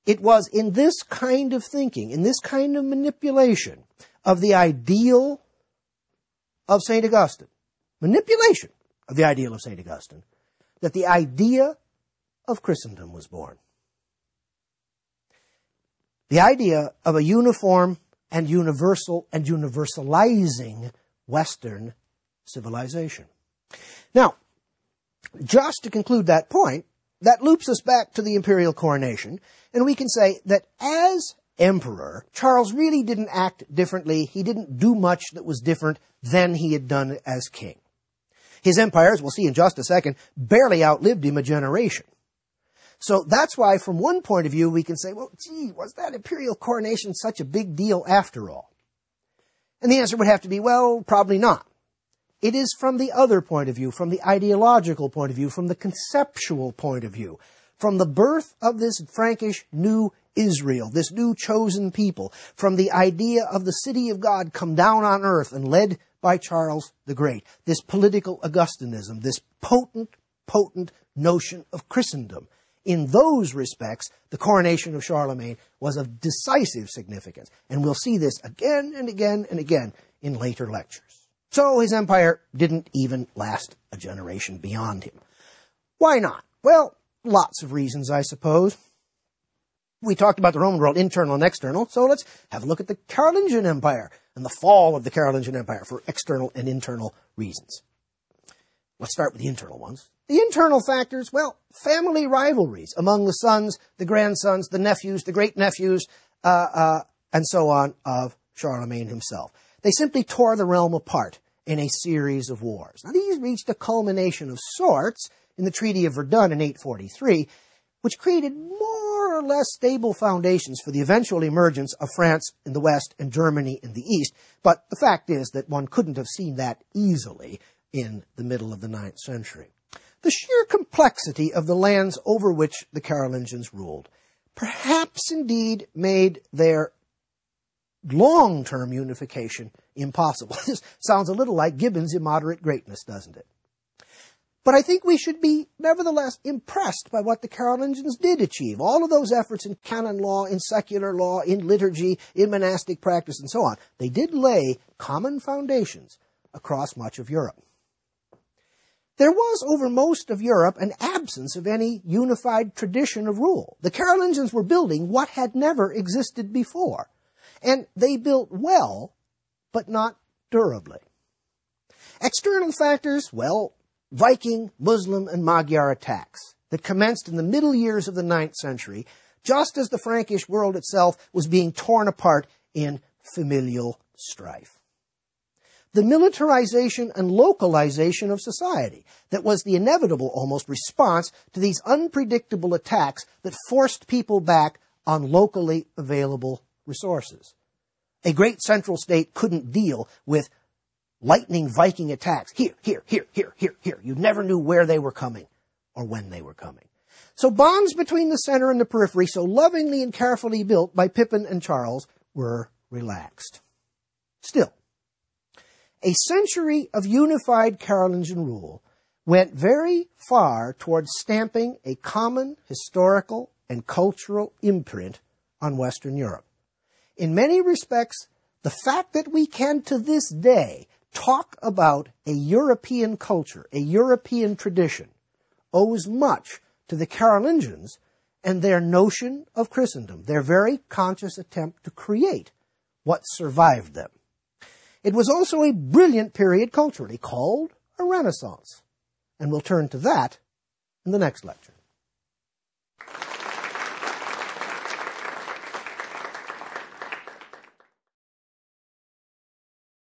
It was in this kind of thinking, in this kind of manipulation of the ideal of St. Augustine, manipulation of the ideal of St. Augustine, that the idea of Christendom was born. The idea of a uniform and universal and universalizing Western civilization. Now, just to conclude that point, that loops us back to the imperial coronation, and we can say that as emperor, Charles really didn't act differently. He didn't do much that was different than he had done as king. His empire, as we'll see in just a second, barely outlived him a generation. So that's why, from one point of view, we can say, well, gee, was that imperial coronation such a big deal after all? And the answer would have to be, well, probably not. It is from the other point of view, from the ideological point of view, from the conceptual point of view, from the birth of this Frankish new Israel, this new chosen people, from the idea of the city of God come down on earth and led by Charles the Great, this political Augustinism, this potent notion of Christendom. In those respects, the coronation of Charlemagne was of decisive significance, and we'll see this again and again and again in later lectures. So his empire didn't even last a generation beyond him. Why not? Well, lots of reasons, I suppose. We talked about the Roman world, internal and external, so let's have a look at the Carolingian Empire and the fall of the Carolingian Empire for external and internal reasons. Let's start with the internal ones. The internal factors, well, family rivalries among the sons, the grandsons, the nephews, the great-nephews, and so on of Charlemagne himself. They simply tore the realm apart in a series of wars. Now, these reached a culmination of sorts in the Treaty of Verdun in 843, which created more or less stable foundations for the eventual emergence of France in the west and Germany in the east. But the fact is that one couldn't have seen that easily in the middle of the 9th century. The sheer complexity of the lands over which the Carolingians ruled perhaps indeed made their long-term unification impossible. This sounds a little like Gibbon's immoderate greatness, doesn't it? But I think we should be nevertheless impressed by what the Carolingians did achieve. All of those efforts in canon law, in secular law, in liturgy, in monastic practice, and so on. They did lay common foundations across much of Europe. There was over most of Europe an absence of any unified tradition of rule. The Carolingians were building what had never existed before. And they built well, but not durably. External factors, well, Viking, Muslim, and Magyar attacks that commenced in the middle years of the 9th century, just as the Frankish world itself was being torn apart in familial strife. The militarization and localization of society that was the inevitable almost response to these unpredictable attacks that forced people back on locally available resources. A great central state couldn't deal with lightning Viking attacks. Here. You never knew where they were coming or when they were coming. So bonds between the center and the periphery, so lovingly and carefully built by Pippin and Charles, were relaxed. Still, a century of unified Carolingian rule went very far towards stamping a common historical and cultural imprint on Western Europe. In many respects, the fact that we can to this day talk about a European culture, a European tradition, owes much to the Carolingians and their notion of Christendom, their very conscious attempt to create what survived them. It was also a brilliant period culturally called a Renaissance, and we'll turn to that in the next lecture.